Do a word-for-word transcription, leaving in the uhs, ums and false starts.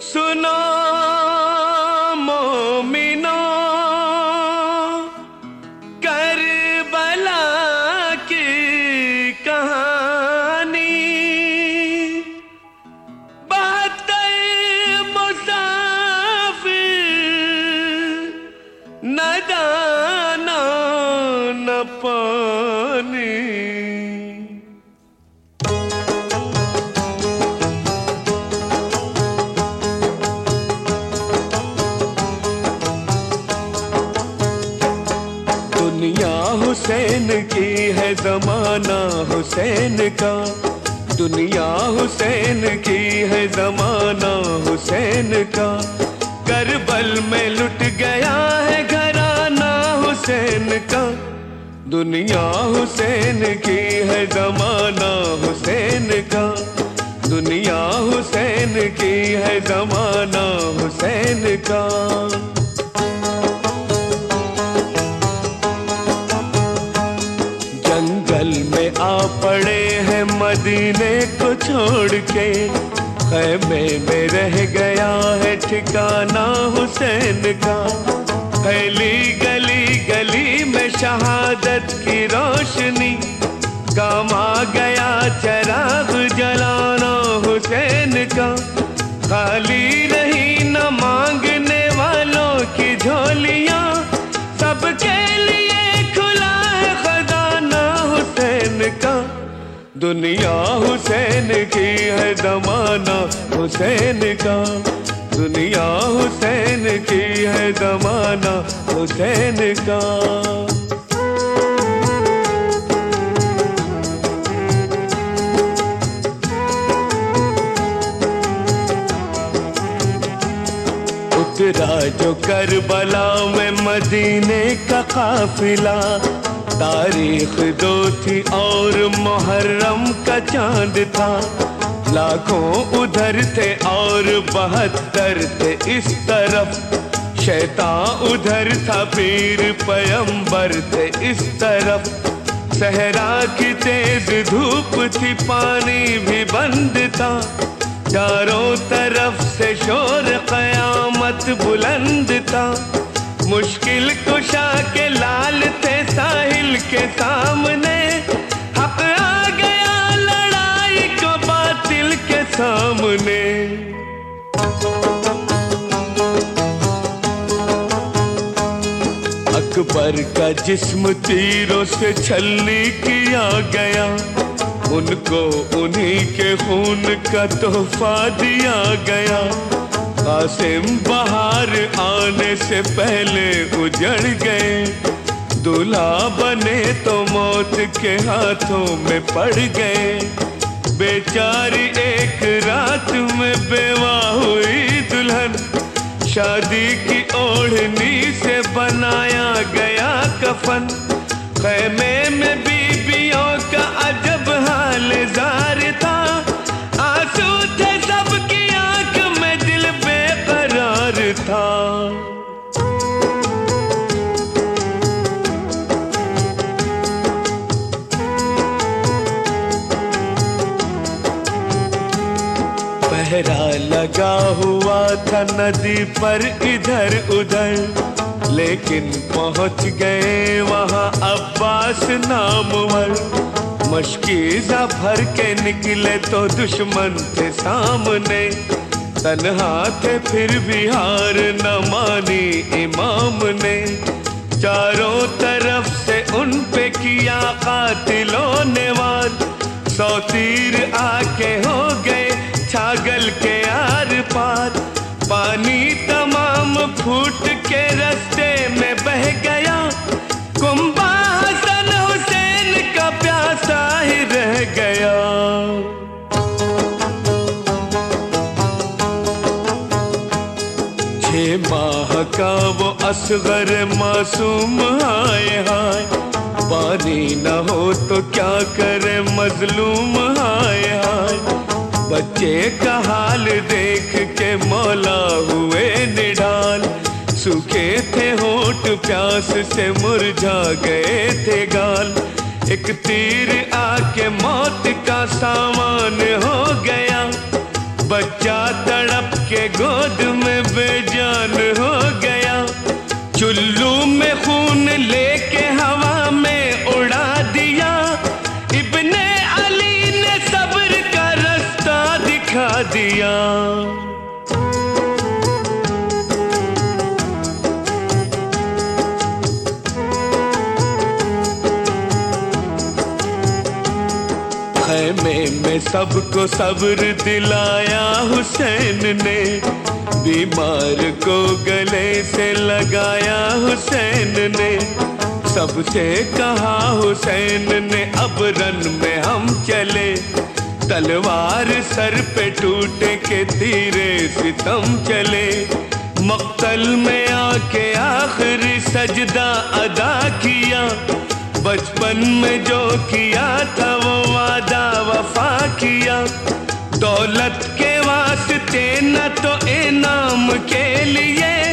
सुनो मोमिनो करबला की कहानी, बहत्तर मुसाफिर न दाना न पानी। दुनिया हुसैन की है, जमाना हुसैन का। दुनिया हुसैन की है, जमाना हुसैन का। करबल में लुट गया है घराना हुसैन का। दुनिया हुसैन की है, जमाना हुसैन का। दुनिया हुसैन की है, जमाना हुसैन का। जंगल में आ पड़े हैं मदीने को छोड़ के, खैमे में रह गया है ठिकाना हुसैन का। फैली गली गली में शहादत की रोशनी, काम आ गया चराग जलाना हुसैन का। खाली रही न मांगने वालों की झोलियां, सबके लिए खुला है खजाना हुसैन का। दुनिया हुसैन की है, जमाना हुसैन का। दुनिया हुसैन की है, जमाना हुसैन का। उतरा जो करबला में मदीने का काफिला, तारीख दो थी और मुहर्रम का चांद था। लाखों उधर थे और बहत्तर थे इस तरफ, शैतान उधर था पीर पैगंबर थे इस तरफ। सहरा की तेज धूप थी, पानी भी बंद था। चारों तरफ से शोर कयामत बुलंद था। मुश्किल कुशा के लाल थे साहिल के सामने, हक आ गया लड़ाई को बातिल के सामने। अकबर का जिस्म तीरों से छलनी किया गया, उनको उन्हीं के खून का तोहफा दिया गया। कासिम बहार आने से पहले उजड़ गए, दूल्हा बने तो मौत के हाथों में पड़ गए। बेचारी एक रात में बेवा हुई दुल्हन, शादी की ओढ़नी से बनाया गया कफन। खैमे में बीबियों का अजब हाल जार था, आंसू थे सबकी आंख में, दिल बेकरार था। पहरा लगा हुआ था नदी पर इधर उधर, लेकिन पहुंच गए वहां अब्बास नामवर। मशकीज़ा भर के निकले तो दुश्मन थे सामने, तन्हा थे फिर भी हार न मानी इमाम ने। चारों तरफ से उन पे किया कातिलों ने वार, सौ तीर आके हो गए छागल के आर पार। पानी तमाम फूट के रास्ते में बह गया, कुंबा हसन हुसैन का प्यासा ही रह गया। छह माह का वो असगर मासूम हाय हाय, पानी न हो तो क्या करे मजलूम हाय हाय। बच्चे का हाल देख के मौला हुए निढाल, सूखे थे होठ प्यास से मुरझा गए थे गाल। एक तीर आके मौत का सामान हो गया, बच्चा तड़प के के गोद में बेजान हो गया। चुल्लू में खून लेके हवा में उड़ा दिया। इब्ने अली ने सब्र का रास्ता दिखा दिया। खैमे में सबको सब्र दिलाया हुसैन ने, बीमार को गले से लगाया हुसैन ने। सबसे कहा हुसैन ने अब रन में हम चले, तलवार सर पे टूटे के तीरे सितम चले। मक्तल में आके आखिरी सजदा अदा किया, बचपन में जो किया था वो वादा वफा किया। दौलत के वास्ते न तो इनाम के लिए